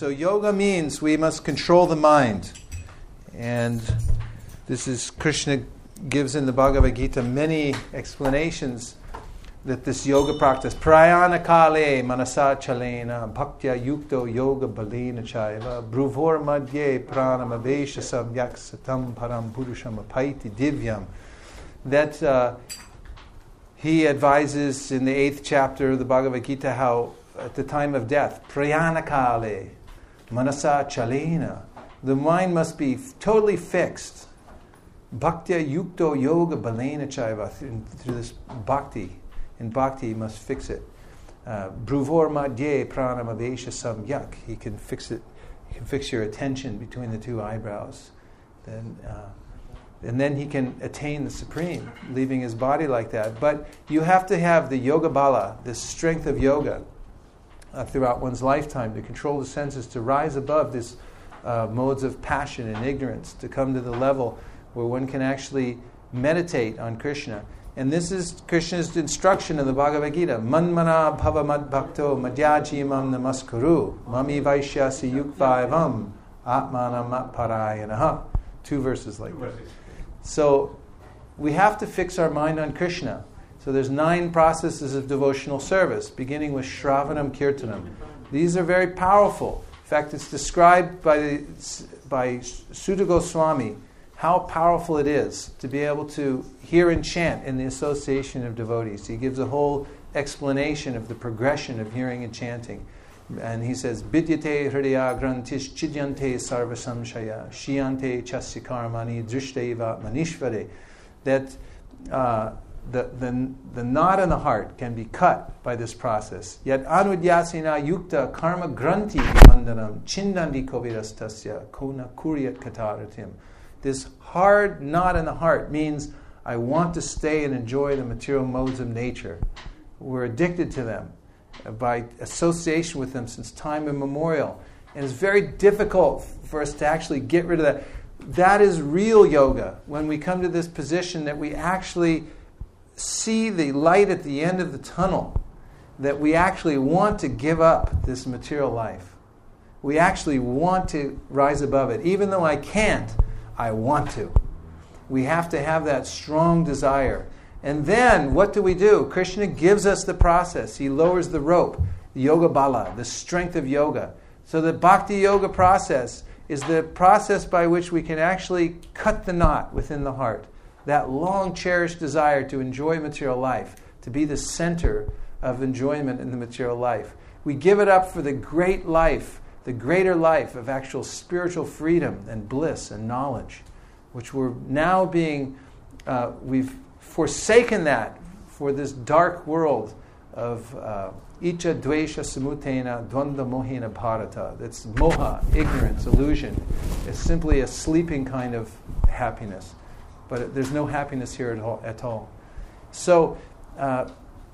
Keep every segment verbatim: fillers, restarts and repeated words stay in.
So yoga means we must control the mind. And this is, Krishna gives in the Bhagavad Gita many explanations that this yoga practice, prayana kale manasa chalena bhaktya yukto yoga balena chaiva bruvor madhye pranam avesha samyak satam param purusham apaiti divyam, that uh, he advises in the eighth chapter of the Bhagavad Gita how at the time of death, prayana kale manasa chalena, the mind must be totally fixed. Bhaktya yukto yoga balena chaiva, through this bhakti. In bhakti, you must fix it. Bruvor madhye pranam avesha samyak. He can fix it. He can fix your attention between the two eyebrows. Then, uh, and then he can attain the supreme, leaving his body like that. But you have to have the yoga bala, the strength of yoga, uh, throughout one's lifetime to control the senses, to rise above this uh, modes of passion and ignorance, to come to the level where one can actually meditate on Krishna. And this is Krishna's instruction in the Bhagavad Gita. Manmana bhava mad bhakto madhyajimam namaskuru mami vaishyasi yukvaivam atmanam parayanaha. Two verses like that. So we have to fix our mind on Krishna. So there's nine processes of devotional service, beginning with Shravanam Kirtanam. These are very powerful. In fact, it's described by, the, by Sutta Goswami how powerful it is to be able to hear and chant in the association of devotees. He gives a whole explanation of the progression of hearing and chanting. And he says, Vidyate hridaya grantish chidyante sarva samshaya shiyante chasya karmani drishteva manishvare. That uh, the, the, the knot in the heart can be cut by this process. Yet anudyasina yukta karma granti mandanam chindandi kovirastasya kona kuryat kataratim. This hard knot in the heart means I want to stay and enjoy the material modes of nature. We're addicted to them by association with them since time immemorial. And it's very difficult for us to actually get rid of that. That is real yoga, when we come to this position that we actually see the light at the end of the tunnel, that we actually want to give up this material life. We actually want to rise above it. Even though I can't, I want to. We have to have that strong desire. And then, what do we do? Krishna gives us the process. He lowers the rope, the yoga bala, the strength of yoga. So the bhakti yoga process is the process by which we can actually cut the knot within the heart. That long cherished desire to enjoy material life, to be the center of enjoyment in the material life. We give it up for the great life, the greater life of actual spiritual freedom and bliss and knowledge, which we're now being, uh, we've forsaken that for this dark world of uh, icha dvesha samutena dvanda mohina bharata. That's moha, ignorance, illusion. It's simply a sleeping kind of happiness. But there's no happiness here at all. At all. So, uh,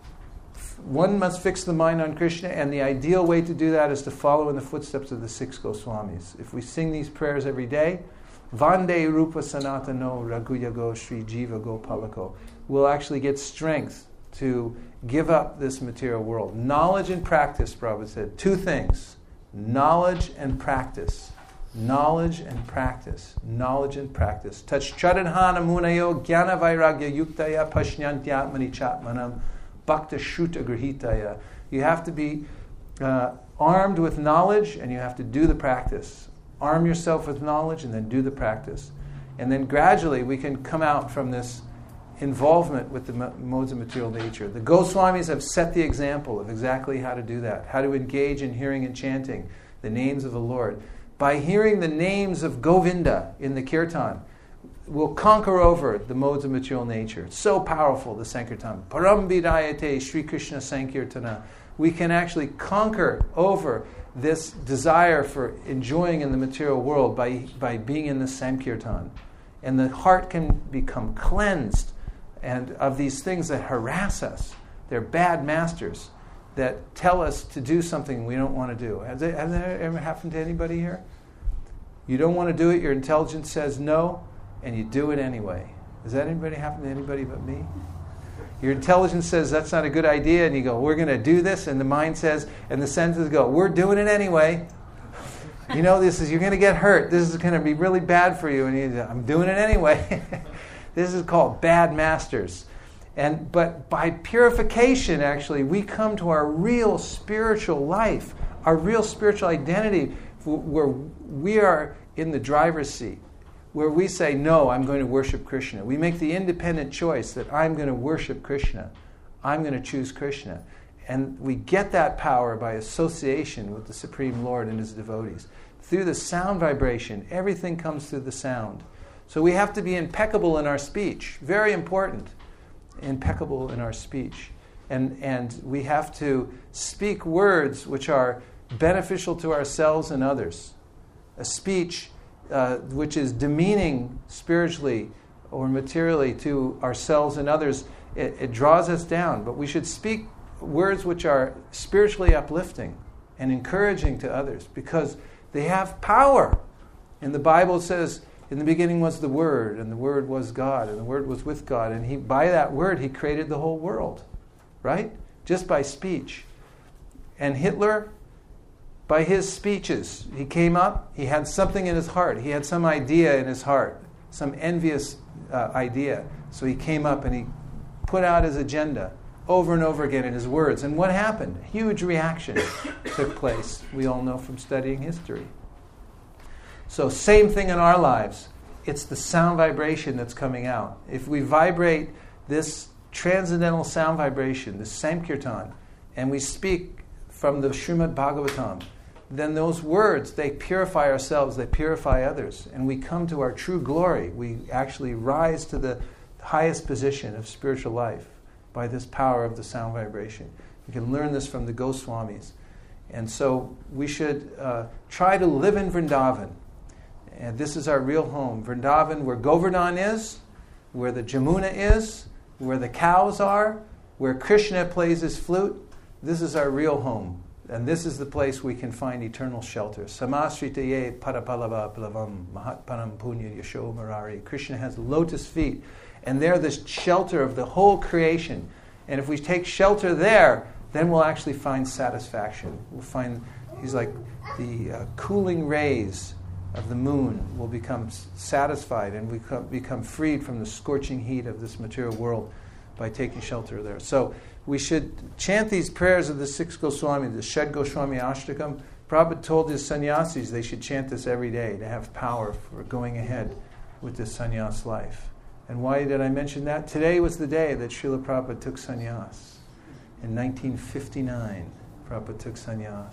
one must fix the mind on Krishna, and the ideal way to do that is to follow in the footsteps of the six Goswamis. If we sing these prayers every day, Vande Rupa Sanatano Raghuyago Sri Jiva Gopalako, we'll actually get strength to give up this material world. Knowledge and practice, Prabhupada said. Two things. Knowledge and practice. Knowledge and practice. Knowledge and practice. Tachcharadhana munayo jnana vairagya yuktaya pashnyantyatmani chatmanam bhakta shruta grihitaya. You have to be uh, armed with knowledge, and you have to do the practice. Arm yourself with knowledge and then do the practice. And then gradually we can come out from this involvement with the modes of material nature. The Goswamis have set the example of exactly how to do that, how to engage in hearing and chanting the names of the Lord. By hearing the names of Govinda in the kirtan, we'll conquer over the modes of material nature. It's so powerful, the Sankirtan. Param vidayate Sri Krishna Sankirtana. We can actually conquer over this desire for enjoying in the material world by, by being in the Sankirtan. And the heart can become cleansed and of these things that harass us. They're bad masters that tell us to do something we don't want to do. Has that, has that ever happened to anybody here? You don't want to do it, your intelligence says no, and you do it anyway. Has that anybody happened to anybody but me? Your intelligence says that's not a good idea, and you go, we're going to do this, and the mind says, and the senses go, we're doing it anyway. You know, this is, you're going to get hurt. This is going to be really bad for you. And you, I'm doing it anyway. This is called bad masters. And but by purification, actually, we come to our real spiritual life, our real spiritual identity, where we are in the driver's seat, where we say, no, I'm going to worship Krishna. We make the independent choice that I'm going to worship Krishna. I'm going to choose Krishna. And we get that power by association with the Supreme Lord and His devotees. Through the sound vibration, everything comes through the sound. So we have to be impeccable in our speech. Very important. Impeccable in our speech. And, and we have to speak words which are beneficial to ourselves and others. A speech uh, which is demeaning spiritually or materially to ourselves and others, it, it draws us down. But we should speak words which are spiritually uplifting and encouraging to others, because they have power. And the Bible says, in the beginning was the Word, and the Word was God, and the Word was with God, and He, by that Word, He created the whole world, right? Just by speech. And Hitler, by his speeches, he came up, he had something in his heart, he had some idea in his heart, some envious uh, idea. So he came up and he put out his agenda over and over again in his words. And what happened? A huge reaction took place. We all know from studying history. So same thing in our lives. It's the sound vibration that's coming out. If we vibrate this transcendental sound vibration, this Sankirtan, and we speak from the Srimad Bhagavatam, then those words, they purify ourselves, they purify others, and we come to our true glory. We actually rise to the highest position of spiritual life by this power of the sound vibration. You can learn this from the Goswamis. And so we should uh, try to live in Vrindavan. And this is our real home. Vrindavan, where Govardhan is, where the Jamuna is, where the cows are, where Krishna plays his flute. This is our real home. And this is the place we can find eternal shelter. Samasritaye parapalava plavam mahatpanam punya yasho marari. Krishna has lotus feet. And they're the shelter of the whole creation. And if we take shelter there, then we'll actually find satisfaction. We'll find, he's like the uh, cooling rays of the moon will become satisfied, and we become, become freed from the scorching heat of this material world by taking shelter there. So we should chant these prayers of the six Goswami, the Shed Goswami Ashtakam. Prabhupada told his sannyasis they should chant this every day to have power for going ahead with this sannyas life. And why did I mention that? Today was the day that Srila Prabhupada took sannyas. In nineteen fifty-nine, Prabhupada took sannyas.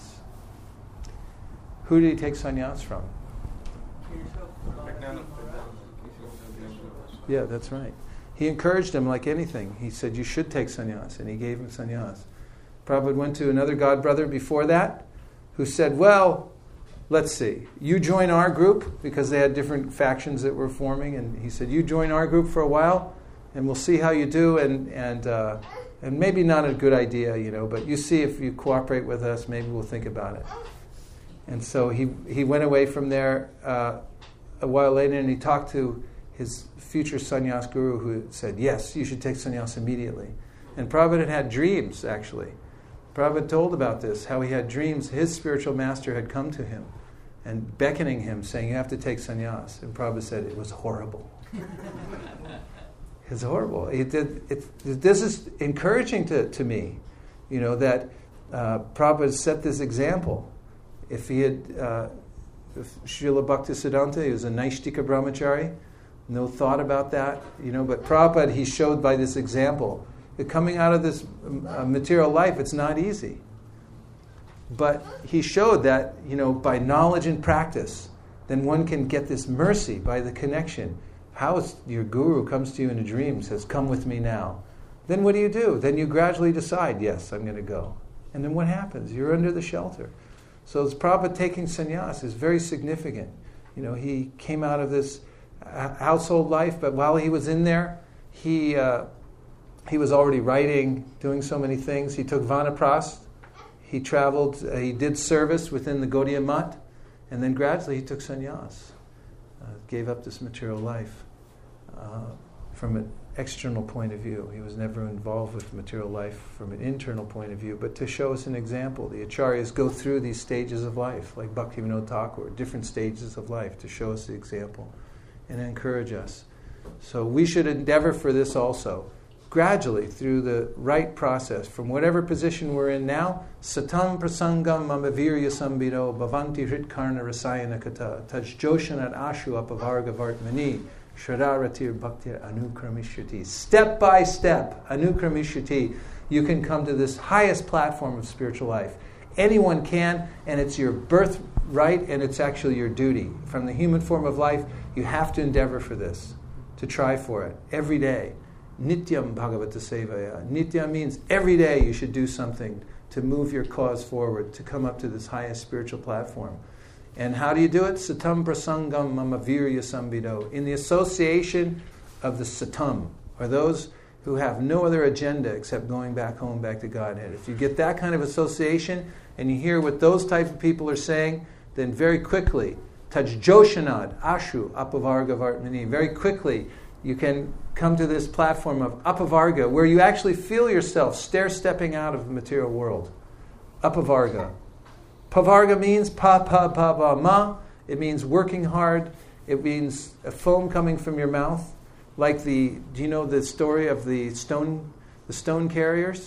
Who did he take sannyas from? Yeah, that's right. He encouraged him like anything. He said, you should take sannyas, and he gave him sannyas. Prabhupada went to another godbrother before that who said, well, let's see, you join our group, because they had different factions that were forming, and he said, you join our group for a while, and we'll see how you do, and and uh, and maybe not a good idea, you know, but you see if you cooperate with us, maybe we'll think about it. And so he, he went away from there uh, a while later, and he talked to his future sannyas guru, who said, yes, you should take sannyas immediately. And Prabhupada had had dreams, actually. Prabhupada told about this, how he had dreams. His spiritual master had come to him and beckoning him, saying, you have to take sannyas. And Prabhupada said, it was horrible. It's horrible. It did, it, this is encouraging to, to me, you know, that uh, Prabhupada set this example. If he had, uh, if Srila Bhaktisiddhanta, he was a Naishtika brahmachari, no thought about that, you know, but Prabhupada, he showed by this example that coming out of this uh, material life, it's not easy. But he showed that, you know, by knowledge and practice, then one can get this mercy by the connection. How is your guru comes to you in a dream, says, come with me now. Then what do you do? Then you gradually decide, yes, I'm going to go. And then what happens? You're under the shelter. So this Prabhupada taking sannyas is very significant. You know, he came out of this household life, but while he was in there, he uh, he was already writing, doing so many things. He took Vanaprast. He traveled. Uh, he did service within the Gaudiya Math, and then gradually he took sannyas, uh, gave up this material life uh, from it external point of view. He was never involved with material life from an internal point of view, but to show us an example. The Acharyas go through these stages of life, like Bhaktivinoda Thakur, different stages of life, to show us the example and encourage us. So we should endeavor for this also, gradually through the right process, from whatever position we're in now. Satam prasangam mamavirya sambido bhavanti hritkarna rasayana kata taj joshanat ashu apavarga vartmani Shradaratir Bhaktir Anukramishati. Step by step, Anukramishati, you can come to this highest platform of spiritual life. Anyone can, and it's your birthright, and it's actually your duty. From the human form of life, you have to endeavor for this, to try for it, every day. Nityam Bhagavata Sevaya. Nitya means every day you should do something to move your cause forward, to come up to this highest spiritual platform. And how do you do it? Satam prasangam mamavirya sambido. In the association of the satam, or those who have no other agenda except going back home, back to Godhead. If you get that kind of association and you hear what those type of people are saying, then very quickly, taj joshanad, ashu, apavarga vartmani, very quickly you can come to this platform of apavarga, where you actually feel yourself stair-stepping out of the material world. Apavarga. Pavarga means pa pa pa pa ma. It means working hard. It means a foam coming from your mouth, like the. Do you know the story of the stone, the stone carriers?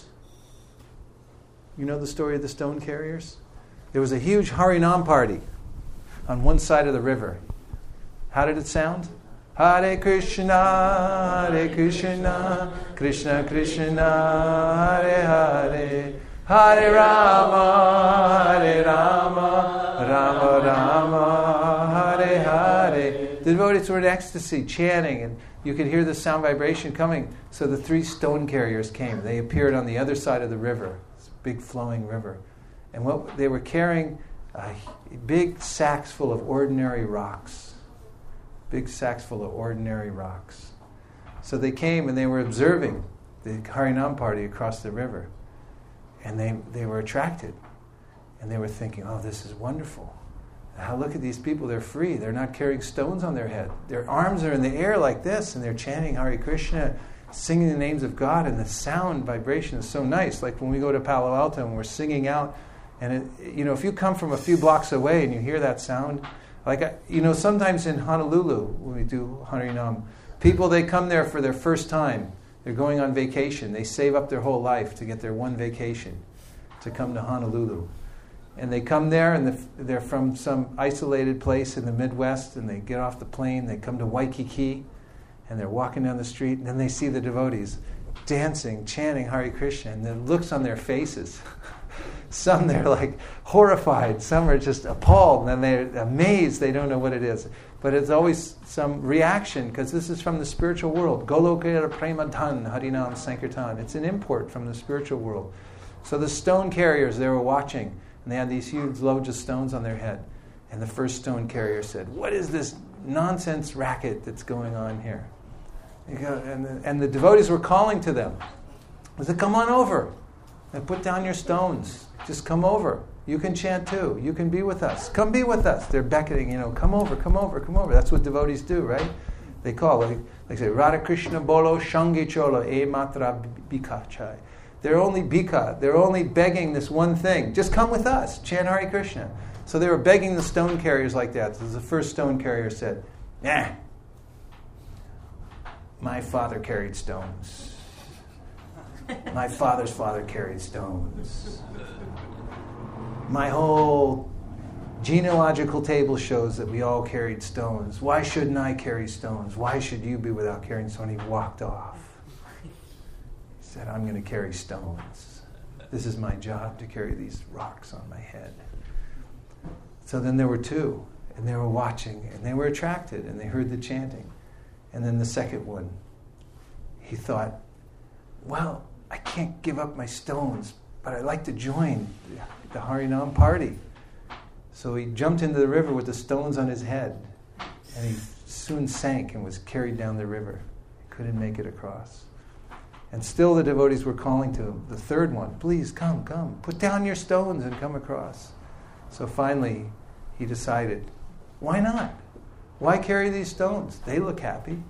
You know the story of the stone carriers? There was a huge Harinam party on one side of the river. How did it sound? Hare Krishna, Hare Krishna, Krishna Krishna, Hare Hare. Hare Rama, Hare Rama, Rama Rama, Hare Hare. The devotees were in ecstasy, chanting, and you could hear the sound vibration coming. So the three stone carriers came. They appeared on the other side of the river, this big flowing river. And what they were carrying, uh, big sacks full of ordinary rocks. Big sacks full of ordinary rocks. So they came and they were observing the Harinam party across the river. And they, they were attracted. And they were thinking, oh, this is wonderful. How, look at these people, they're free. They're not carrying stones on their head. Their arms are in the air like this, and they're chanting Hare Krishna, singing the names of God, and the sound vibration is so nice. Like when we go to Palo Alto and we're singing out, and it, you know, if you come from a few blocks away and you hear that sound, like, you know, sometimes in Honolulu, when we do Harinam, people, they come there for their first time. They're going on vacation. They save up their whole life to get their one vacation, to come to Honolulu. And they come there, and the, they're from some isolated place in the Midwest, and they get off the plane, they come to Waikiki, and they're walking down the street, and then they see the devotees dancing, chanting Hare Krishna, and the looks on their faces. Some, they're like horrified, some are just appalled, and then they're amazed, they don't know what it is. But it's always some reaction, because this is from the spiritual world. Golokera Premadhan Harinam Sankirtan. It's an import from the spiritual world. So the stone carriers, they were watching, and they had these huge loads of stones on their head. And the first stone carrier said, what is this nonsense racket that's going on here? And the, and the devotees were calling to them. They said, come on over and put down your stones. Just come over. You can chant too. You can be with us. Come be with us. They're beckoning, you know, come over, come over, come over. That's what devotees do, right? They call, like, like say, Radha Krishna Bolo Shangi Cholo E Matra Bika Chai. They're only bika. They're only begging this one thing. Just come with us. Chant Hare Krishna. So they were begging the stone carriers like that. So the first stone carrier said, nah, my father carried stones. My father's father carried stones. My whole genealogical table shows that we all carried stones. Why shouldn't I carry stones? Why should you be without carrying stones? He walked off. He said, I'm going to carry stones. This is my job, to carry these rocks on my head. So then there were two, and they were watching, and they were attracted, and they heard the chanting. And then the second one, he thought, well, I can't give up my stones, but I'd like to join the Harinam party. So he jumped into the river with the stones on his head, and he soon sank and was carried down the river. He couldn't make it across. And still the devotees were calling to him, the third one, please come, come, put down your stones and come across. So finally he decided, why not? Why carry these stones? They look happy.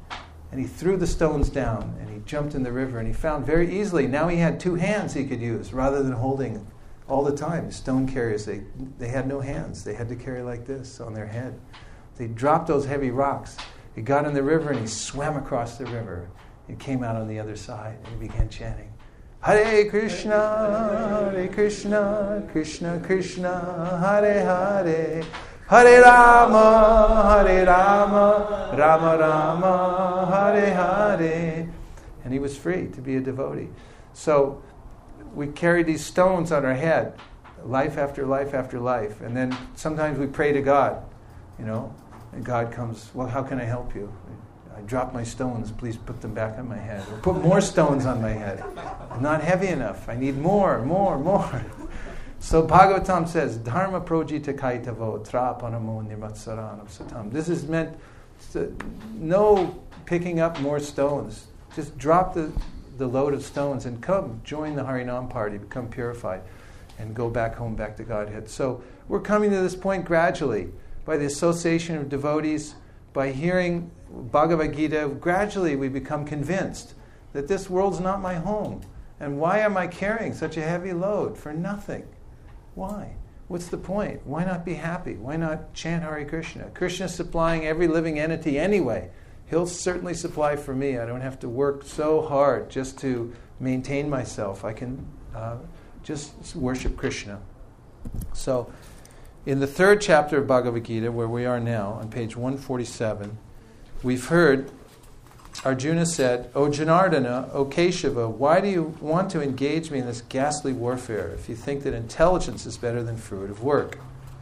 And he threw the stones down, and he jumped in the river, and he found very easily, now he had two hands he could use, rather than holding all the time. Stone carriers, they, they had no hands. They had to carry like this on their head. They dropped those heavy rocks. He got in the river, and he swam across the river. He came out on the other side, and he began chanting, Hare Krishna, Hare Krishna, Krishna Krishna, Hare Hare, Hare Rama, Hare Rama, Rama Rama, Hare Hare. And he was free to be a devotee. So we carry these stones on our head, life after life after life. And then sometimes we pray to God, you know, and God comes, well, how can I help you? I dropped my stones, please put them back on my head. Or put more stones on my head. I'm not heavy enough. I need more, more, more. So Bhagavatam says, Dharma projita kaitavo trapanamo nirmatsaranam satam. This is meant, to, no picking up more stones. Just drop the, the load of stones and come, join the Harinam party, become purified, and go back home, back to Godhead. So we're coming to this point gradually, by the association of devotees, by hearing Bhagavad Gita, gradually we become convinced that this world's not my home. And why am I carrying such a heavy load for nothing? Why? What's the point? Why not be happy? Why not chant Hare Krishna? Krishna's supplying every living entity anyway. He'll certainly supply for me. I don't have to work so hard just to maintain myself. I can uh, just worship Krishna. So, in the third chapter of Bhagavad Gita, where we are now, on page one forty-seven, we've heard Arjuna said, O Janardana, O Keshava, why do you want to engage me in this ghastly warfare if you think that intelligence is better than fruit of work?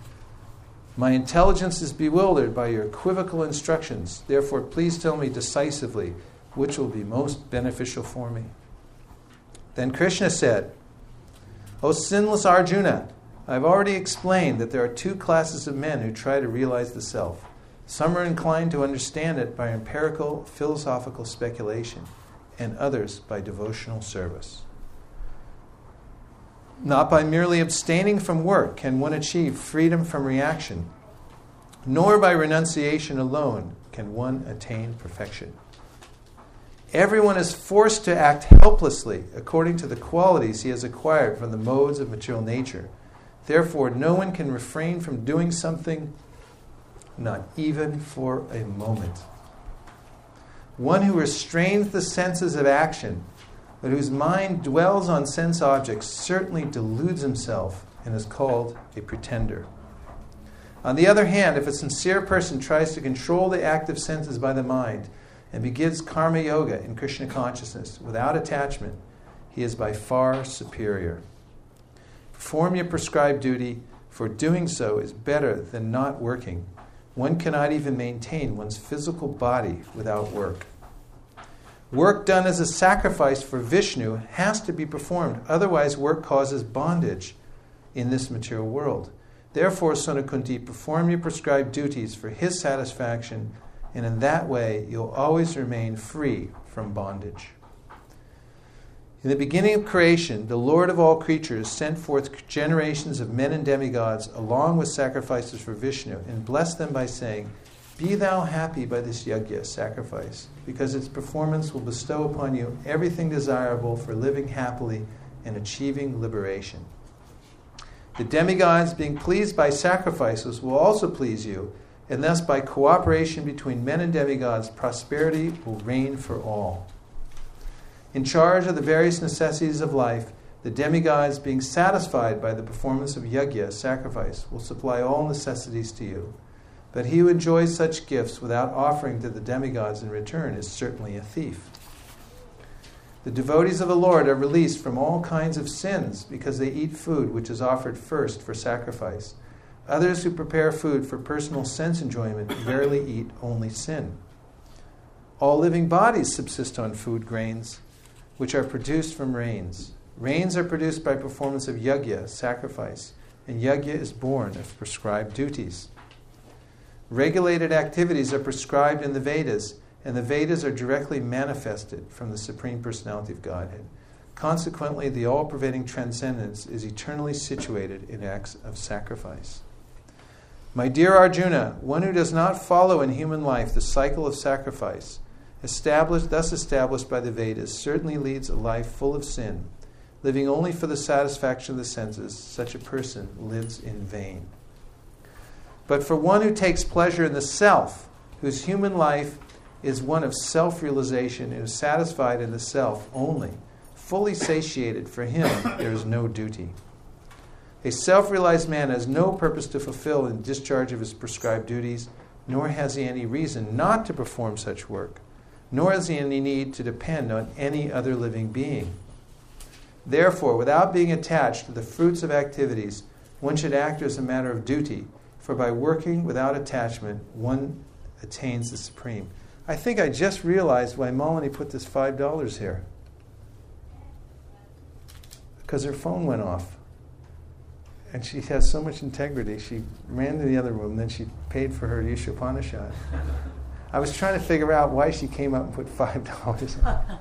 My intelligence is bewildered by your equivocal instructions. Therefore, please tell me decisively which will be most beneficial for me. Then Krishna said, O sinless Arjuna, I've already explained that there are two classes of men who try to realize the self. Some are inclined to understand it by empirical philosophical speculation, and others by devotional service. Not by merely abstaining from work can one achieve freedom from reaction, nor by renunciation alone can one attain perfection. Everyone is forced to act helplessly according to the qualities he has acquired from the modes of material nature. Therefore, no one can refrain from doing something, not even for a moment. One who restrains the senses of action, but whose mind dwells on sense objects, certainly deludes himself and is called a pretender. On the other hand, if a sincere person tries to control the active senses by the mind and begins karma yoga in Krishna consciousness without attachment, he is by far superior. Perform your prescribed duty, for doing so is better than not working. One cannot even maintain one's physical body without work. Work done as a sacrifice for Vishnu has to be performed, otherwise work causes bondage in this material world. Therefore, Sunakunti, perform your prescribed duties for his satisfaction, and in that way you'll always remain free from bondage. In the beginning of creation, the Lord of all creatures sent forth generations of men and demigods along with sacrifices for Vishnu, and blessed them by saying, Be thou happy by this yajna, sacrifice, because its performance will bestow upon you everything desirable for living happily and achieving liberation. The demigods, being pleased by sacrifices, will also please you, and thus by cooperation between men and demigods, prosperity will reign for all. In charge of the various necessities of life, the demigods, being satisfied by the performance of yajna, sacrifice, will supply all necessities to you. But he who enjoys such gifts without offering to the demigods in return is certainly a thief. The devotees of the Lord are released from all kinds of sins because they eat food which is offered first for sacrifice. Others who prepare food for personal sense enjoyment rarely eat only sin. All living bodies subsist on food grains, which are produced from rains. Rains are produced by performance of yajna, sacrifice, and yajna is born of prescribed duties. Regulated activities are prescribed in the Vedas, and the Vedas are directly manifested from the Supreme Personality of Godhead. Consequently, the all-pervading transcendence is eternally situated in acts of sacrifice. My dear Arjuna, one who does not follow in human life the cycle of sacrifice, established, thus established by the Vedas, certainly leads a life full of sin. Living only for the satisfaction of the senses, such a person lives in vain. But for one who takes pleasure in the self, whose human life is one of self-realization and is satisfied in the self only, fully satiated, for him there is no duty. A self-realized man has no purpose to fulfill in discharge of his prescribed duties, nor has he any reason not to perform such work, nor has he any need to depend on any other living being. Therefore, without being attached to the fruits of activities, one should act as a matter of duty, for by working without attachment, one attains the supreme. I think I just realized why Melanie put this five dollars here. Because her phone went off. And she has so much integrity. She ran to the other room, then she paid for her Isha Upanishad. I was trying to figure out why she came up and put five dollars.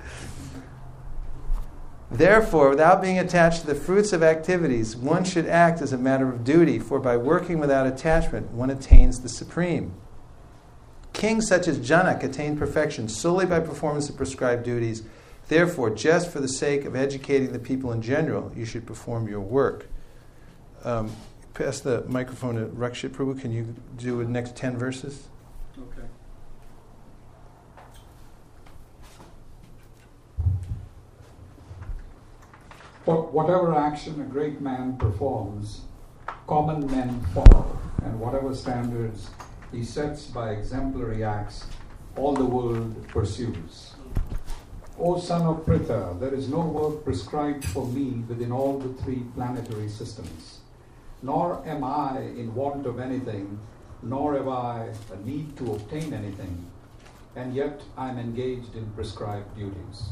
Therefore, without being attached to the fruits of activities, one should act as a matter of duty, for by working without attachment, one attains the supreme. Kings such as Janak attained perfection solely by performance of prescribed duties. Therefore, just for the sake of educating the people in general, you should perform your work. Um, pass the microphone to Rakshit Prabhu. Can you do the next ten verses? Okay. But whatever action a great man performs, common men follow, and whatever standards he sets by exemplary acts, all the world pursues. O son of Pritha, there is no work prescribed for me within all the three planetary systems. Nor am I in want of anything, nor have I a need to obtain anything, and yet I am engaged in prescribed duties.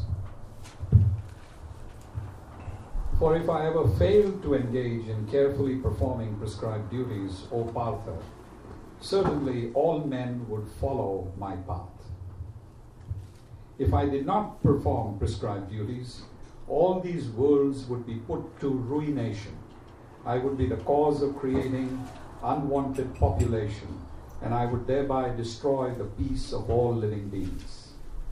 For if I ever failed to engage in carefully performing prescribed duties, O Partha, certainly all men would follow my path. If I did not perform prescribed duties, all these worlds would be put to ruination. I would be the cause of creating unwanted population, and I would thereby destroy the peace of all living beings.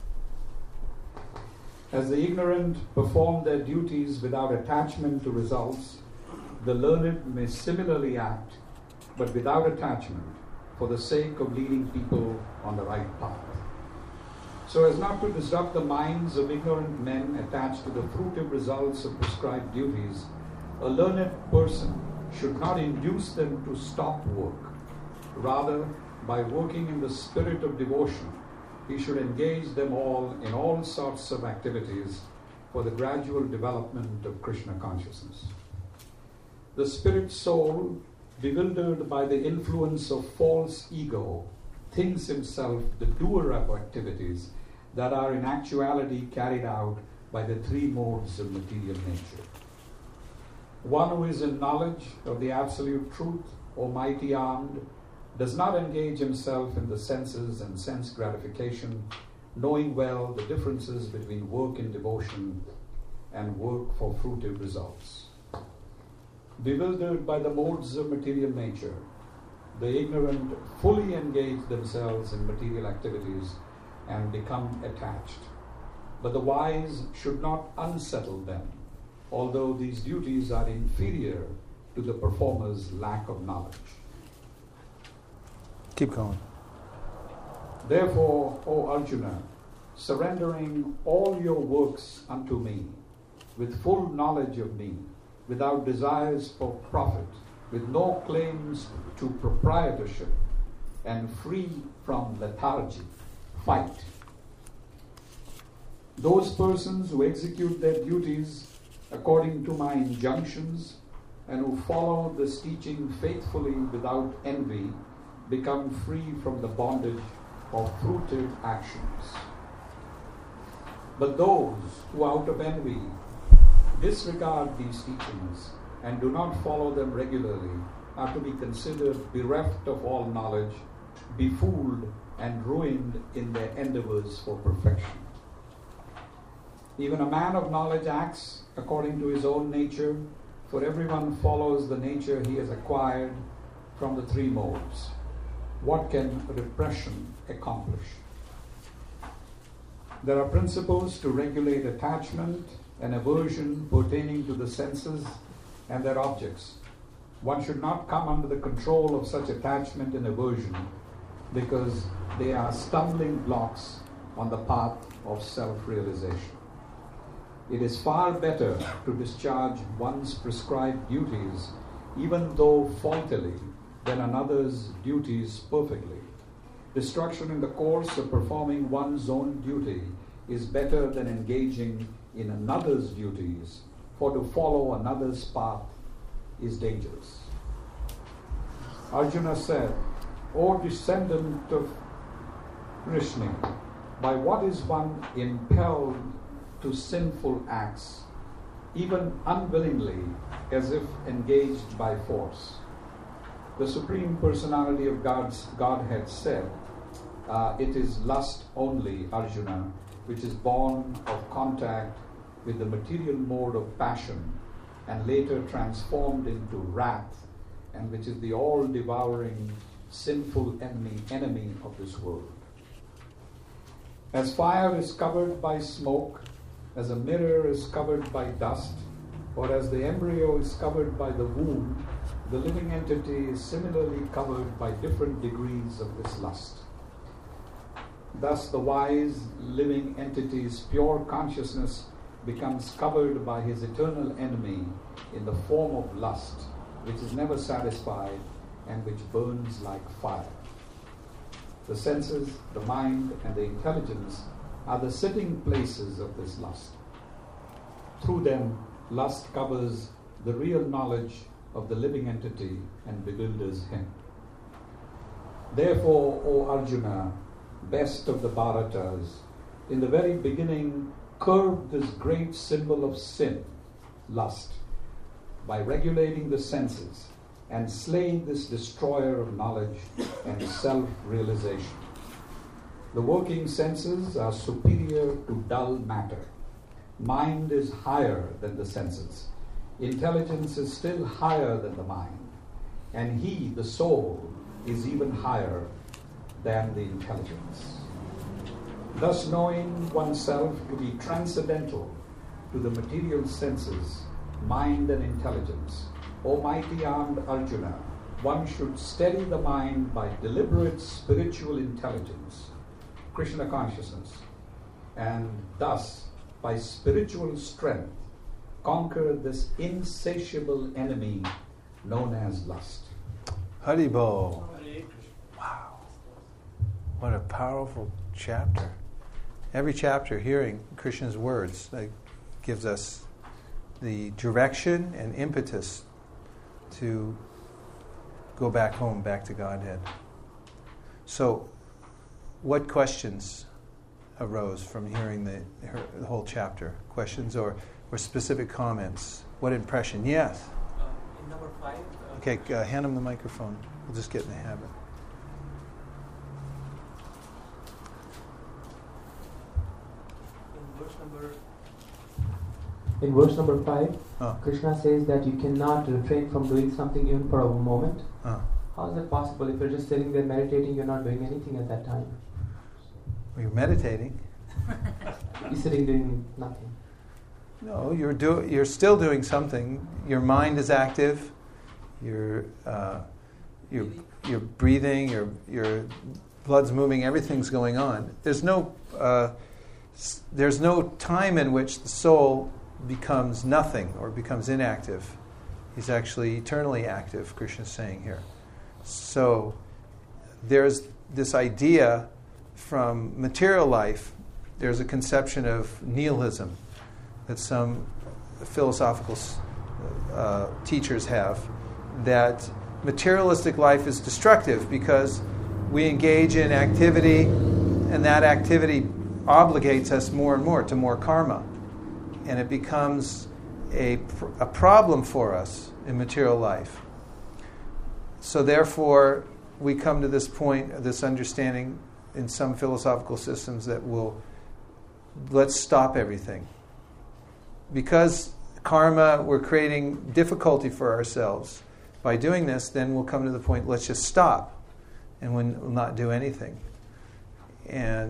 As the ignorant perform their duties without attachment to results, the learned may similarly act, but without attachment, for the sake of leading people on the right path. So as not to disrupt the minds of ignorant men attached to the fruitive results of prescribed duties, a learned person should not induce them to stop work. Rather, by working in the spirit of devotion, he should engage them all in all sorts of activities for the gradual development of Krishna consciousness. The spirit soul, bewildered by the influence of false ego, thinks himself the doer of activities that are in actuality carried out by the three modes of material nature. One who is in knowledge of the absolute truth, almighty armed, does not engage himself in the senses and sense gratification, knowing well the differences between work in devotion and work for fruitive results. Bewildered by the modes of material nature, the ignorant fully engage themselves in material activities and become attached. But the wise should not unsettle them, although these duties are inferior to the performer's lack of knowledge. Keep going. Therefore, O Arjuna, surrendering all your works unto me, with full knowledge of me, without desires for profit, with no claims to proprietorship, and free from lethargy, fight. Those persons who execute their duties according to my injunctions and who follow this teaching faithfully without envy become free from the bondage of fruitive actions. But those who out of envy disregard these teachings and do not follow them regularly are to be considered bereft of all knowledge, befooled and ruined in their endeavors for perfection. Even a man of knowledge acts according to his own nature, for everyone follows the nature he has acquired from the three modes. What can repression accomplish? There are principles to regulate attachment and aversion pertaining to the senses and their objects. One should not come under the control of such attachment and aversion because they are stumbling blocks on the path of self-realization. It is far better to discharge one's prescribed duties, even though faultily, than another's duties perfectly. Destruction in the course of performing one's own duty is better than engaging in another's duties, for to follow another's path is dangerous. Arjuna said, O descendant of Vrishni, by what is one impelled to sinful acts, even unwillingly, as if engaged by force? The Supreme Personality of God's Godhead said, uh, it is lust only, Arjuna, which is born of contact with the material mode of passion and later transformed into wrath, and which is the all-devouring sinful enemy, enemy of this world. As fire is covered by smoke, as a mirror is covered by dust, or as the embryo is covered by the womb, the living entity is similarly covered by different degrees of this lust. Thus, the wise living entity's pure consciousness becomes covered by his eternal enemy in the form of lust, which is never satisfied and which burns like fire. The senses, the mind, and the intelligence are the sitting places of this lust. Through them, lust covers the real knowledge of the living entity and bewilders him. Therefore, O Arjuna, best of the Bharatas, in the very beginning curb this great symbol of sin, lust, by regulating the senses and slaying this destroyer of knowledge and self-realization. The working senses are superior to dull matter. Mind is higher than the senses. Intelligence is still higher than the mind. And he, the soul, is even higher than the intelligence. Thus, knowing oneself to be transcendental to the material senses, mind and intelligence, O mighty-armed Arjuna, one should steady the mind by deliberate spiritual intelligence, Krishna consciousness, and thus, by spiritual strength, conquer this insatiable enemy known as lust. Haribol. Wow. What a powerful chapter. Every chapter, hearing Krishna's words, that gives us the direction and impetus to go back home, back to Godhead. So, what questions arose from hearing the, her, the whole chapter? Questions or, or specific comments? What impression? Yes? Uh, in number five. Uh, okay, uh, hand him the microphone. We'll just get in the habit. in verse number. In verse number five, oh. Krishna says that you cannot refrain from doing something even for a moment. Oh. How is that possible? If you're just sitting there meditating, you're not doing anything at that time. Well, you're meditating. You're sitting doing nothing. No, you're do you're still doing something. Your mind is active. You're uh, you're you're breathing. Your your blood's moving. Everything's going on. There's no uh, s- there's no time in which the soul becomes nothing or becomes inactive. He's actually eternally active. Krishna's saying here. So there's this idea from material life. There's a conception of nihilism that some philosophical uh, teachers have, that materialistic life is destructive because we engage in activity and that activity obligates us more and more to more karma. And it becomes a, pr- a problem for us in material life. So therefore, we come to this point, this understanding in some philosophical systems that will, let's stop everything. Because karma, we're creating difficulty for ourselves. By doing this, then we'll come to the point, let's just stop, and we'll not do anything. And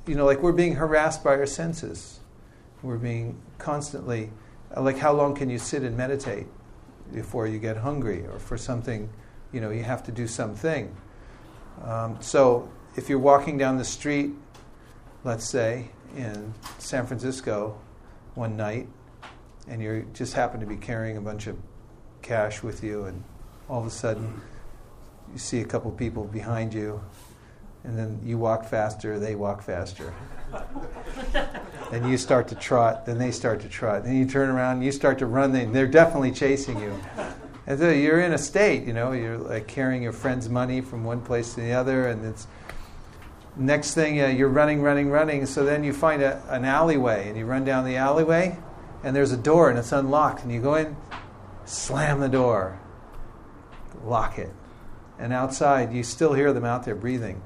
you know, like we're being harassed by our senses. We're being constantly, like how long can you sit and meditate before you get hungry, or for something, you know, you have to do something. Um, so if you're walking down the street, let's say, in San Francisco one night, and you just happen to be carrying a bunch of cash with you, and all of a sudden you see a couple people behind you, and then you walk faster, they walk faster. And you start to trot, then they start to trot. Then you turn around, you start to run, and they're definitely chasing you. And so you're in a state, you know, you're like carrying your friend's money from one place to the other, and it's next thing uh, you're running, running, running. So then you find a, an alleyway, and you run down the alleyway, and there's a door, and it's unlocked, and you go in, slam the door, lock it, and outside you still hear them out there breathing,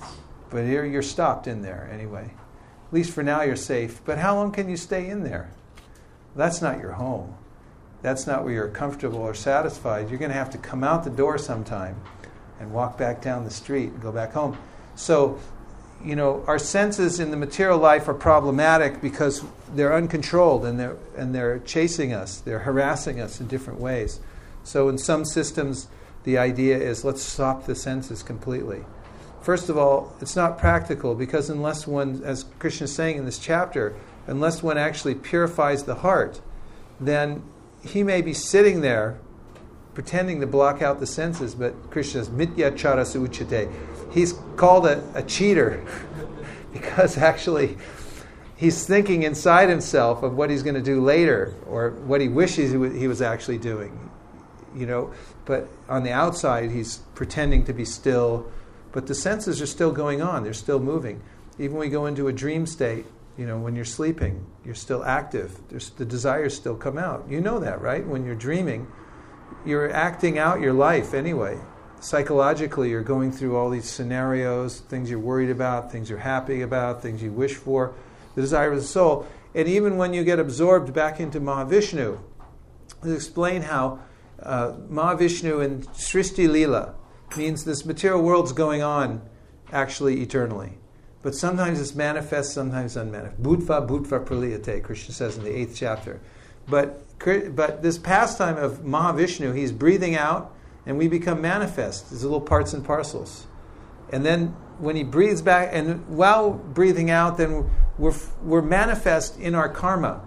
but here you're stopped in there anyway. At least for now you're safe. But how long can you stay in there? That's not your home. That's not where you're comfortable or satisfied. You're going to have to come out the door sometime and walk back down the street and go back home. So, you know, our senses in the material life are problematic because they're uncontrolled, and they're and they're chasing us. They're harassing us in different ways. So in some systems, the idea is let's stop the senses completely. First of all, it's not practical, because unless one, as Krishna is saying in this chapter, unless one actually purifies the heart, then he may be sitting there pretending to block out the senses, but Krishna's mitya chara suuchate. He's called a, a cheater because actually he's thinking inside himself of what he's going to do later, or what he wishes he, w- he was actually doing. You know, but on the outside he's pretending to be still, but the senses are still going on. They're still moving. Even when we go into a dream state, you know, when you're sleeping, you're still active. There's, the desires still come out. You know that, right? When you're dreaming, you're acting out your life anyway. Psychologically, you're going through all these scenarios, things you're worried about, things you're happy about, things you wish for, the desire of the soul. And even when you get absorbed back into Mahavishnu, let's explain how uh, Mahavishnu in Srishti Leela means this material world's going on actually eternally. But sometimes it's manifest, sometimes unmanifest. Bhutva, bhutva praliyate, Krishna says in the eighth chapter. But, but this pastime of Mahavishnu, he's breathing out, and we become manifest. There's little parts and parcels. And then when he breathes back, and while breathing out, then we're, we're manifest in our karma.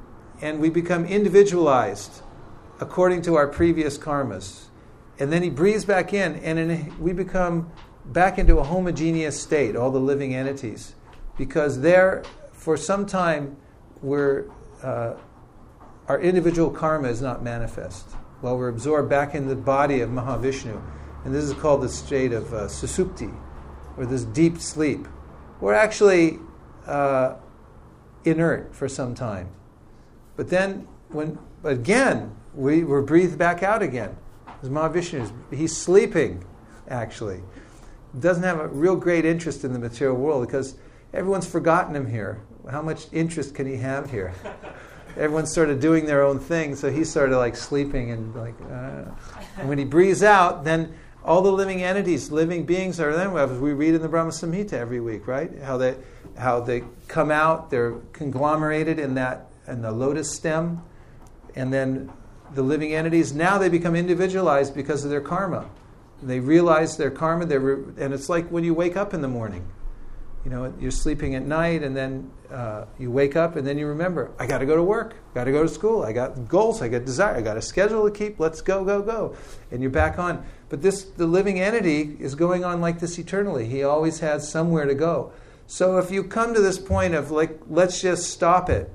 And we become individualized according to our previous karmas. And then he breathes back in, and in, we become back into a homogeneous state, all the living entities. Because there, for some time, we're, uh, our individual karma is not manifest. While we're absorbed back in the body of Mahavishnu. And this is called the state of uh, susupti, or this deep sleep. We're actually uh, inert for some time. But then, when again, we, we're breathed back out again. Because Mahavishnu, he's sleeping, actually. Doesn't have a real great interest in the material world, because everyone's forgotten him here. How much interest can he have here? Everyone's sort of doing their own thing, so he's sort of like sleeping and like. Uh, and when he breathes out, then all the living entities, living beings are then, as we read in the Brahma Samhita every week, right? How they, how they come out, they're conglomerated in that in the lotus stem, and then the living entities now they become individualized because of their karma. They realize their karma, re- and it's like when you wake up in the morning. You know, you're sleeping at night, and then uh, you wake up, and then you remember, I got to go to work, got to go to school, I got goals, I got desire, I got a schedule to keep, let's go, go, go. And you're back on. But this, the living entity is going on like this eternally. He always has somewhere to go. So if you come to this point of, like, let's just stop it,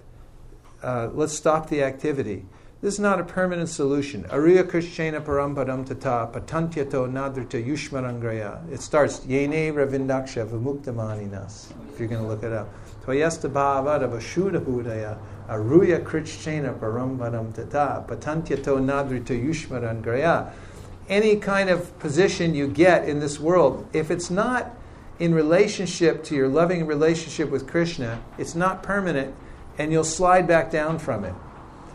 uh, let's stop the activity, this is not a permanent solution. Ariya Krishna parampadam tata patantyato nadrita yushmarangraya. It starts, yene ravindaksha vimuktamaninas, if you're going to look it up. Tvayasta bhavada vashuddha budaya aruya Krishna parampadam tata patantyato nadrita yushmarangraya. Any kind of position you get in this world, if it's not in relationship to your loving relationship with Krishna, it's not permanent, and you'll slide back down from it.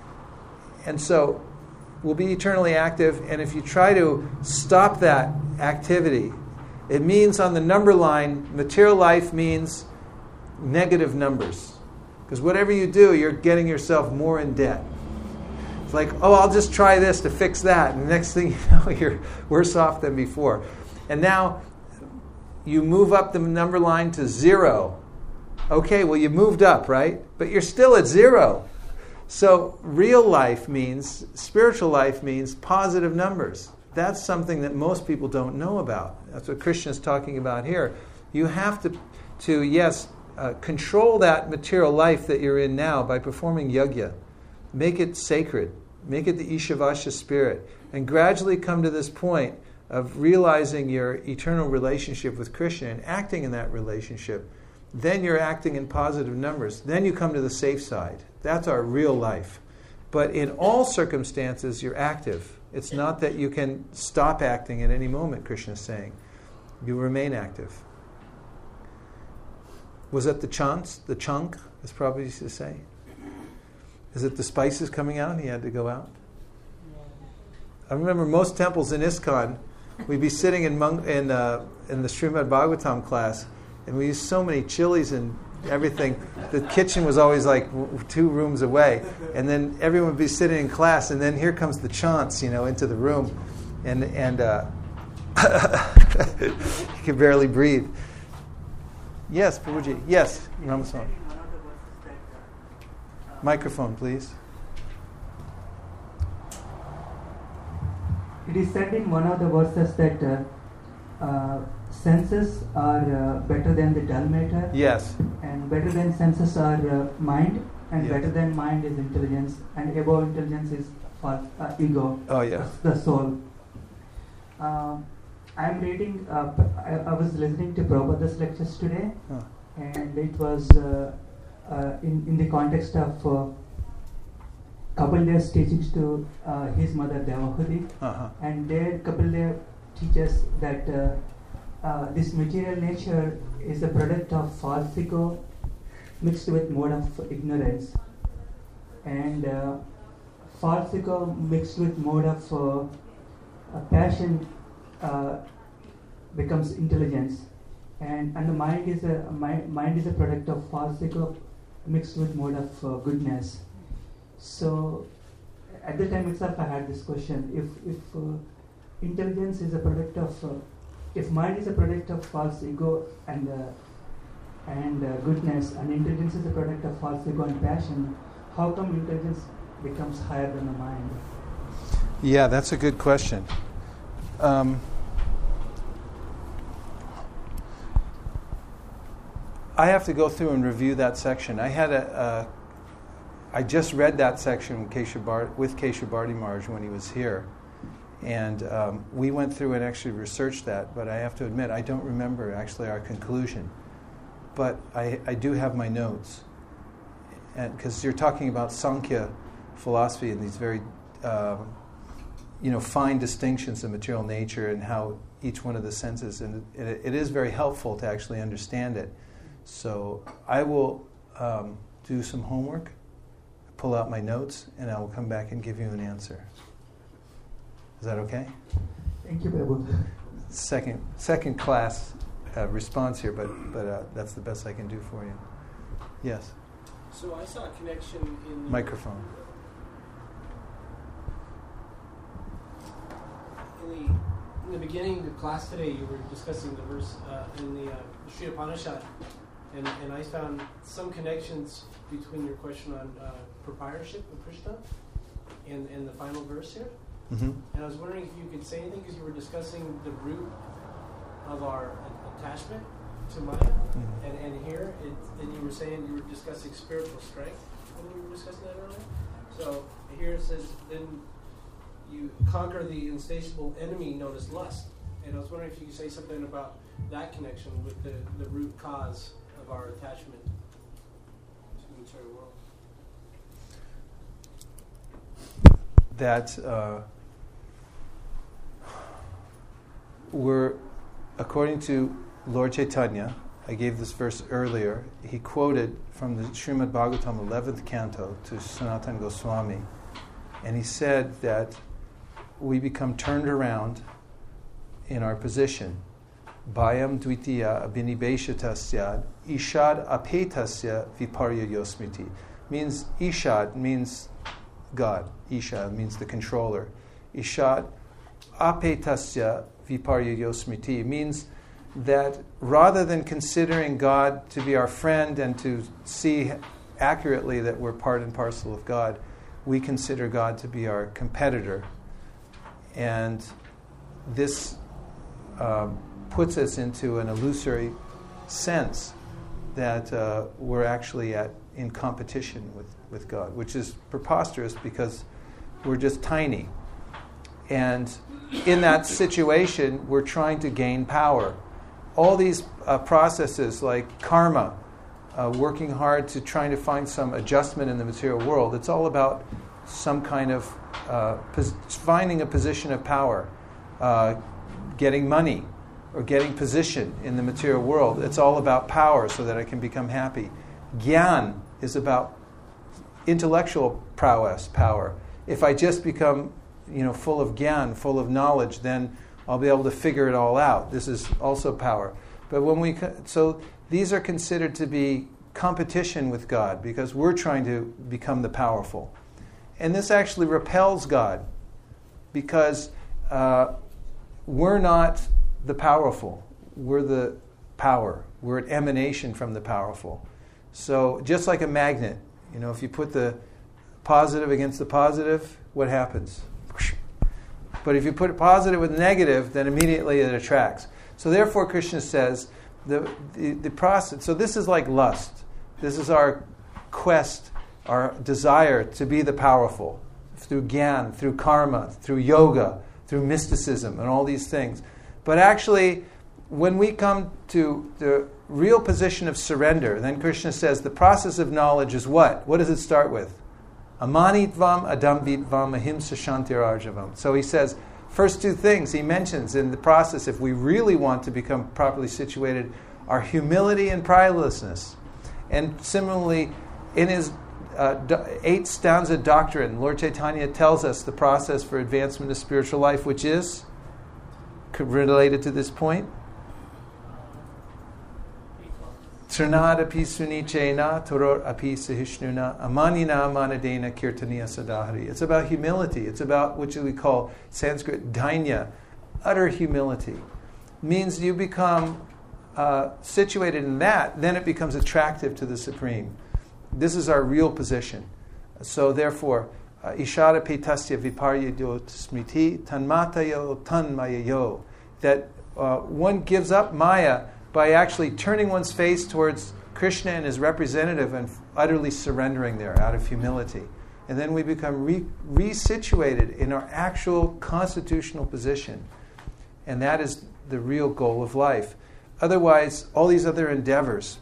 And so we'll be eternally active, and if you try to stop that activity, it means on the number line, material life means negative numbers. Because whatever you do, you're getting yourself more in debt. It's like, oh, I'll just try this to fix that. And the next thing you know, you're worse off than before. And now you move up the number line to zero. Okay, well, you moved up, right? But you're still at zero. So real life means, spiritual life means positive numbers. That's something that most people don't know about. That's what Krishna is talking about here. You have to, to yes, uh, control that material life that you're in now by performing yajna. Make it sacred. Make it the Ishavasya spirit. And gradually come to this point of realizing your eternal relationship with Krishna and acting in that relationship. Then you're acting in positive numbers. Then you come to the safe side. That's our real life. But in all circumstances, you're active. It's not that you can stop acting at any moment, Krishna is saying. You remain active. Was that the chants, the chunk, as Prabhupada used to say? Is it the spices coming out and he had to go out? I remember most temples in ISKCON, we'd be sitting in, Mung, in, uh, in the Srimad Bhagavatam class, and we used so many chilies and everything. The kitchen was always like w- two rooms away. And then everyone would be sitting in class, and then here comes the chants, you know, into the room. And, and uh, you could barely breathe. Yes, Prabhuji. Yes, Ramaswamy. Microphone, please. It is said in one of the verses that uh, uh, senses are uh, better than the dull matter. Yes. And better than senses are uh, mind, and Yes. better than mind is intelligence, and above intelligence is uh, uh, ego, Oh, yeah. the soul. Um, I'm reading, uh, I, I was listening to Prabhupada's lectures today, Huh. and it was uh, uh, in, in the context of uh, Kapil Dev's teachings to uh, his mother Devahuti. Uh-huh. And there Kapil Dev teaches that uh, uh, this material nature is a product of false ego mixed with mode of ignorance. And uh, false ego mixed with mode of uh, uh, passion uh, becomes intelligence. And, and the mind is a mind, mind is a product of false ego mixed with mode of uh, goodness. So at the time itself I had this question, if, if uh, intelligence is a product of, uh, if mind is a product of false ego and uh, and uh, goodness, and intelligence is a product of false ego and passion, how come intelligence becomes higher than the mind? Yeah, that's a good question. Um, I have to go through and review that section. I had a, a I just read that section with Keshav Bharati, with Keshav Bharati Maharaj when he was here, and um, we went through and actually researched that. But I have to admit, I don't remember actually our conclusion. But I, I do have my notes, and because you're talking about Sankhya philosophy and these very um, you know fine distinctions of material nature and how each one of the senses, and it, it is very helpful to actually understand it. So I will um, do some homework, pull out my notes, and I will come back and give you an answer. Is that okay? Thank you, Prabhu. Second, second class uh, response here, but but uh, that's the best I can do for you. Yes. So I saw a connection in the Microphone. In the, in the beginning of the class today, you were discussing the verse uh, in the uh, Sri Upanishad, and, and I found some connections between your question on uh, proprietorship of Krishna and, and the final verse here. Mm-hmm. And I was wondering if you could say anything, because you were discussing the root of our attachment to Maya, Mm-hmm. and, and here, it, and you were saying you were discussing spiritual strength when we were discussing that earlier. So here it says, then you conquer the insatiable enemy known as lust. And I was wondering if you could say something about that connection with the, the root cause of our attachment to the material world. That uh, we're, according to Lord Chaitanya, I gave this verse earlier, he quoted from the Srimad Bhagavatam eleventh canto to Sanatana Goswami, and he said that we become turned around in our position bhayam dvitiya abhinibeshata syad, ishad apetasya viparya yosmiti. Means ishad means God. Isha means the controller. Ishad apetasya viparya yosmiti means that rather than considering God to be our friend and to see accurately that we're part and parcel of God, we consider God to be our competitor. And this um, puts us into an illusory sense that uh, we're actually at in competition with, with God, which is preposterous because we're just tiny. And in that situation, we're trying to gain power. All these uh, processes like karma, uh, working hard to trying to find some adjustment in the material world, it's all about some kind of uh, pos- finding a position of power, uh, getting money, or getting position in the material world. It's all about power so that I can become happy. Gyan is about intellectual prowess, power. If I just become, you know, full of gyan, full of knowledge, then I'll be able to figure it all out. This is also power. But when we so these are considered to be competition with God because we're trying to become the powerful, and this actually repels God because uh, we're not the powerful. We're the power. We're an emanation from the powerful. So just like a magnet, you know, if you put the positive against the positive, what happens? But if you put positive with negative, then immediately it attracts. So therefore, Krishna says, the, the, the process, so this is like lust. This is our quest, our desire to be the powerful through gyan, through karma, through yoga, through mysticism, and all these things. But actually, when we come to the real position of surrender, then Krishna says the process of knowledge is what? What does it start with? Amanitvam, adambitvam, ahimsa shantirarjavam. So he says, first two things he mentions in the process, if we really want to become properly situated, are humility and pridelessness. And similarly, in his uh, do- eight stanza doctrine, Lord Chaitanya tells us the process for advancement of spiritual life, which is related to this point. Trinad api sunichena, toror api sahishnuna, amanina manadena kirtaniya sadahari. It's about humility. It's about what we call Sanskrit dainya, utter humility. Means you become uh, situated in that, then it becomes attractive to the Supreme. This is our real position. So therefore, ishara petasya viparya smriti tanmatayo tanmayayo, that uh, one gives up maya by actually turning one's face towards Krishna and his representative and utterly surrendering there out of humility. And then we become re- resituated in our actual constitutional position. And that is the real goal of life. Otherwise, all these other endeavors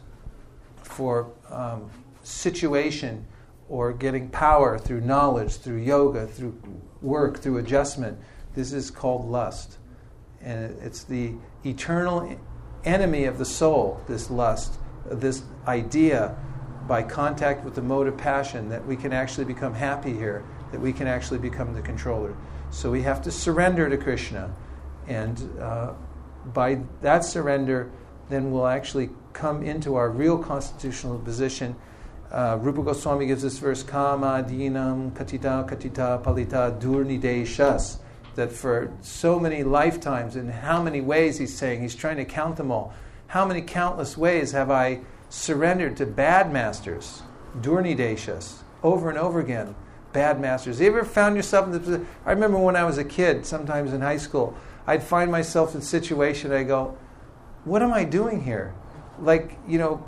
for um, situation or getting power through knowledge, through yoga, through work, through adjustment, this is called lust. And it's the eternal enemy of the soul, this lust, this idea by contact with the mode of passion that we can actually become happy here, that we can actually become the controller. So we have to surrender to Krishna. And uh, by that surrender, then we'll actually come into our real constitutional position. Uh, Rupa Goswami gives this verse, Kama dinam katita katita palita durnideshas, that for so many lifetimes, in how many ways he's saying, he's trying to count them all. How many countless ways have I surrendered to bad masters, durnideshas, over and over again, bad masters. Have you ever found yourself in the position? I remember when I was a kid, sometimes in high school, I'd find myself in a situation, I go, what am I doing here? Like, you know,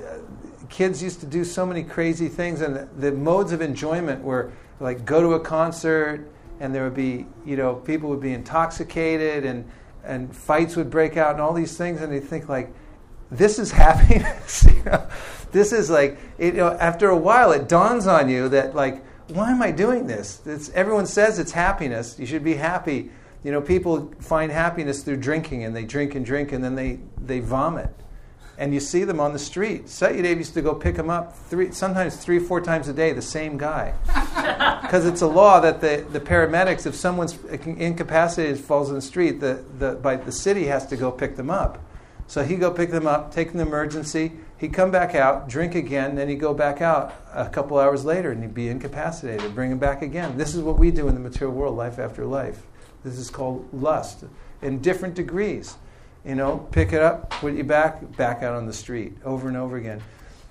kids used to do so many crazy things, and the, the modes of enjoyment were like go to a concert, and there would be, you know, people would be intoxicated, and and fights would break out, and all these things, and they think like, this is happiness. You know? This is like, it, you know, after a while, it dawns on you that like, why am I doing this? It's, everyone says it's happiness. You should be happy. You know, people find happiness through drinking, and they drink and drink, and then they, they vomit. And you see them on the street. Satyadev used to go pick them up three, sometimes three, four times a day, the same guy. Because it's a law that the, the paramedics, if someone's incapacitated falls in the street, the, the, by, the city has to go pick them up. So he'd go pick them up, take them to emergency. He'd come back out, drink again, then he'd go back out a couple hours later and he'd be incapacitated, bring him back again. This is what we do in the material world, life after life. This is called lust in different degrees. You know, pick it up, put you back, back out on the street, over and over again.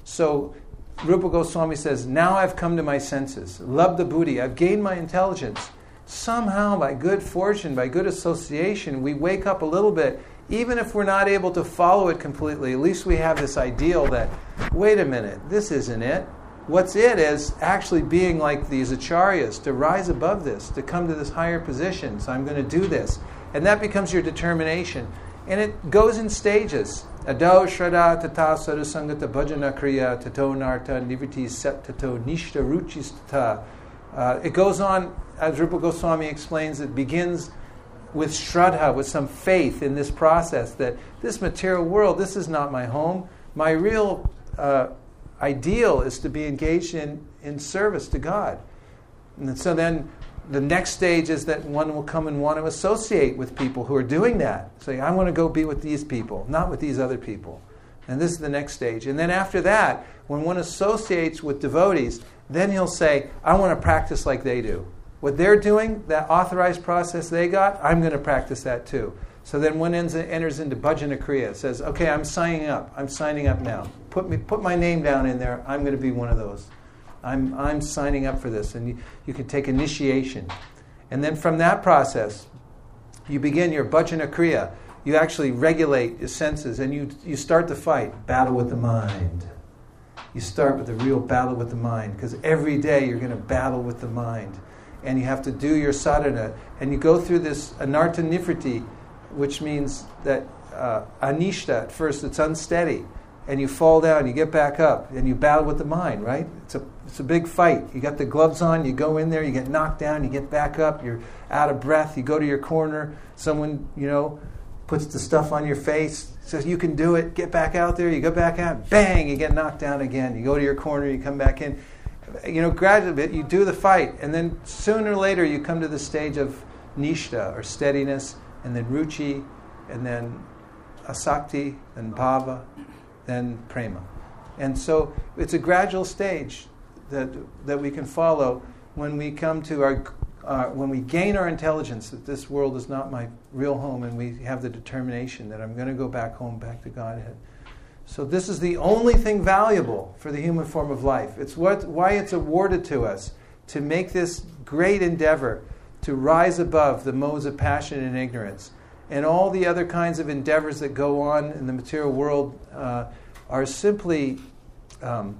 So Rupa Goswami says, now I've come to my senses. Labdha buddhi, I've gained my intelligence. Somehow, by good fortune, by good association, we wake up a little bit. Even if we're not able to follow it completely, at least we have this ideal that, wait a minute, this isn't it. What's it is actually being like these acharyas, to rise above this, to come to this higher position. So I'm going to do this. And that becomes your determination. And it goes in stages. Adau shraddha tata sadhusangata bhajana kriya tato narta nivritti set tato nishta ruchis tata. Uh, it goes on, as Rupa Goswami explains, it begins with shraddha, with some faith in this process that this material world, this is not my home. My real uh, ideal is to be engaged in, in service to God. And so then the next stage is that one will come and want to associate with people who are doing that. Say, I want to go be with these people, not with these other people. And this is the next stage. And then after that, when one associates with devotees, then he'll say, I want to practice like they do. What they're doing, that authorized process they got, I'm going to practice that too. So then one ends, enters into bhajana kriya. Says, okay, I'm signing up. I'm signing up now. Put me, put my name down in there. I'm going to be one of those. I'm I'm signing up for this. And you, you can take initiation. And then from that process, you begin your bhajana kriya. You actually regulate your senses and you, you start the fight. Battle with the mind. You start with a real battle with the mind. Because every day you're going to battle with the mind. And you have to do your sadhana. And you go through this anartha nivritti, which means that uh, anishta, at first it's unsteady. And you fall down, you get back up, and you battle with the mind, right? It's a it's a big fight. You got the gloves on, you go in there, you get knocked down, you get back up, you're out of breath, you go to your corner, someone, you know, puts the stuff on your face, says you can do it, get back out there, you go back out, bang, you get knocked down again. You go to your corner, you come back in. You know, gradually, you do the fight, and then sooner or later you come to the stage of nishta, or steadiness, and then ruchi, and then asakti, and bhava, then prema. And so it's a gradual stage that that we can follow when we come to our, uh, when we gain our intelligence that this world is not my real home, and we have the determination that I'm going to go back home, back to Godhead. So this is the only thing valuable for the human form of life. It's what why it's awarded to us, to make this great endeavor to rise above the modes of passion and ignorance. And all the other kinds of endeavors that go on in the material world uh, are simply um,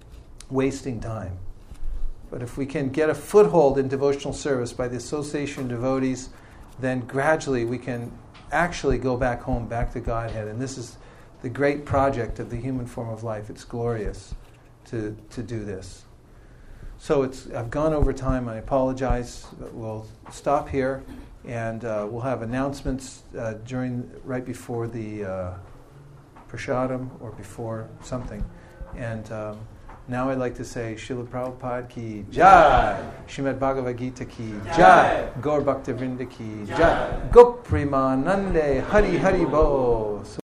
wasting time. But if we can get a foothold in devotional service by the association of devotees, then gradually we can actually go back home, back to Godhead. And this is the great project of the human form of life. It's glorious to to do this. So it's I've gone over time. I apologize. But we'll stop here, and uh, we'll have announcements uh, during right before the uh, prasadam or before something. And um, now I'd like to say Srila Prabhupada ki jai, Srimad Bhagavad Gita ki jai, Gaur Bhakta Vrinda ki jai, Gopremanande Hari Hari Bo.